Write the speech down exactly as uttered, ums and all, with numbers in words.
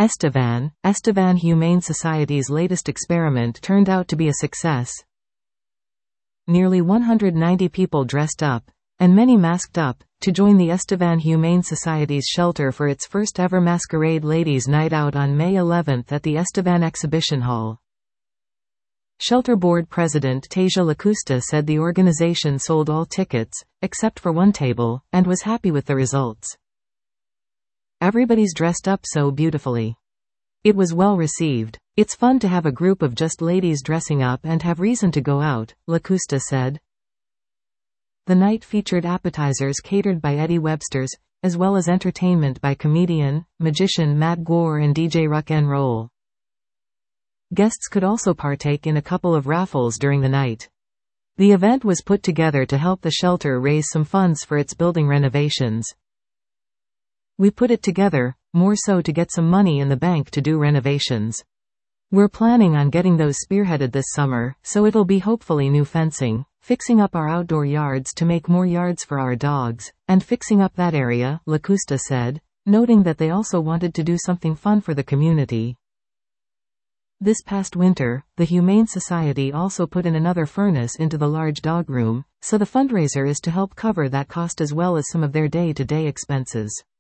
Estevan, Estevan Humane Society's latest experiment turned out to be a success. Nearly one hundred ninety people dressed up, and many masked up, to join the Estevan Humane Society's shelter for its first ever Masquerade Ladies' Night Out on May eleventh at the Estevan Exhibition Hall. Shelter Board President Tasia Lacusta said the organization sold all tickets, except for one table, and was happy with the results. Everybody's dressed up so beautifully. It was well received. It's fun to have a group of just ladies dressing up and have reason to go out, Lacusta said. The night featured appetizers catered by Eddie Webster's, as well as entertainment by comedian, magician Matt Gore and D J Rock and Roll. Guests could also partake in a couple of raffles during the night. The event was put together to help the shelter raise some funds for its building renovations. We put it together, more so to get some money in the bank to do renovations. We're planning on getting those spearheaded this summer, so it'll be hopefully new fencing, fixing up our outdoor yards to make more yards for our dogs, and fixing up that area, Lacusta said, noting that they also wanted to do something fun for the community. This past winter, the Humane Society also put in another furnace into the large dog room, so the fundraiser is to help cover that cost as well as some of their day-to-day expenses.